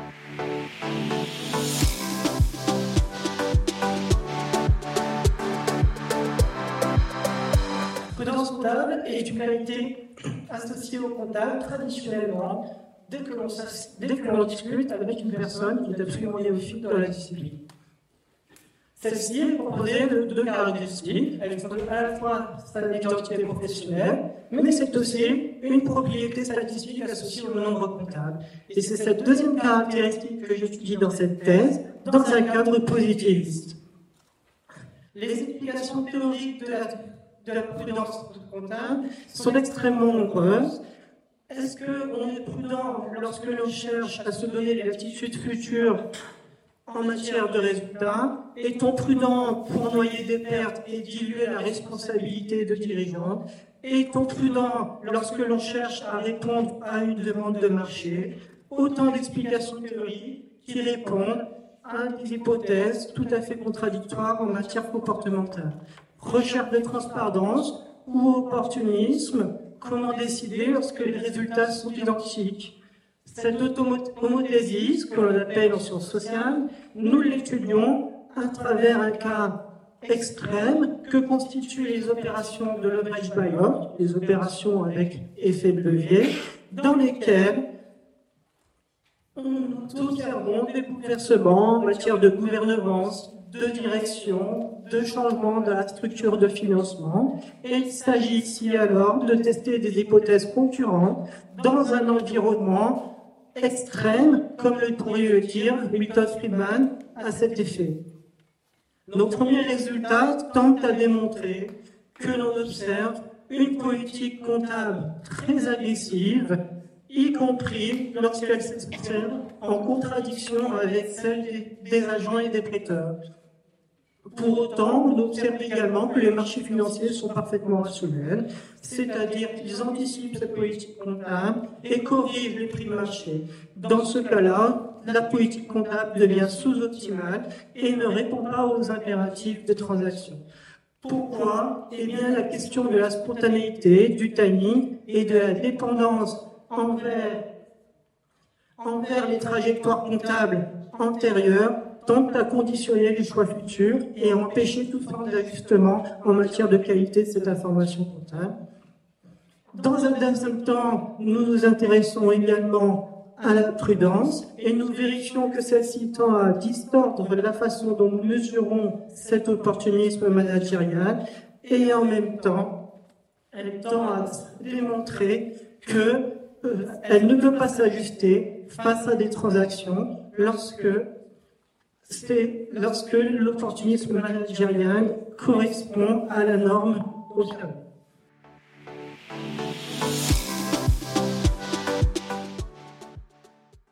Prudence comptable est une qualité associée au comptable traditionnellement dès que l'on discute avec une personne qui est absolument néophyte dans la discipline. Celle-ci est composée de deux caractéristiques. Elles sont à la fois sa identité professionnelle, mais c'est aussi une propriété statistique associée au nombre comptable. Et c'est cette deuxième caractéristique que j'étudie dans cette thèse, dans un cadre positiviste. Les explications théoriques de la prudence comptable sont extrêmement nombreuses. Est-ce qu'on est prudent lorsque l'on cherche à se donner des attitudes futures en matière de résultats? Est-on prudent pour noyer des pertes et diluer la responsabilité de dirigeants? Est-on prudent lorsque l'on cherche à répondre à une demande de marché? Autant d'explications théoriques qui répondent à des hypothèses tout à fait contradictoires en matière comportementale. Recherche de transparence ou opportunisme? Comment décider lorsque les résultats sont identiques? Cette homothésie, que l'on appelle en sciences sociales, nous l'étudions à travers un cas extrême que constituent les opérations de leverage buyout, les opérations avec effet de levier, dans lesquelles nous observons des bouleversements en matière de gouvernance, de direction, de changement de la structure de financement. Et il s'agit ici alors de tester des hypothèses concurrentes dans un environnement extrême, comme le pourrait le dire Milton Friedman à cet effet. Nos premiers résultats tentent à démontrer que l'on observe une politique comptable très agressive, y compris lorsqu'elle s'exprime en contradiction avec celle des agents et des prêteurs. Pour autant, on observe également que les marchés financiers sont parfaitement rationnels, c'est-à-dire qu'ils anticipent cette politique comptable et corrigent les prix de marché. Dans ce cas-là, la politique comptable devient sous-optimale et ne répond pas aux impératifs de transaction. Pourquoi? Eh bien, la question de la spontanéité, du timing et de la dépendance envers les trajectoires comptables antérieures tente à conditionner les choix futurs et à empêcher toute forme d'ajustement en matière de qualité de cette information comptable. Dans un deuxième temps, nous nous intéressons également à la prudence et nous vérifions que celle-ci tend à distordre la façon dont nous mesurons cet opportunisme managérial et en même temps, elle tend à démontrer qu'elle ne peut pas s'ajuster face à des transactions lorsque l'opportunisme managérial correspond à la norme au service.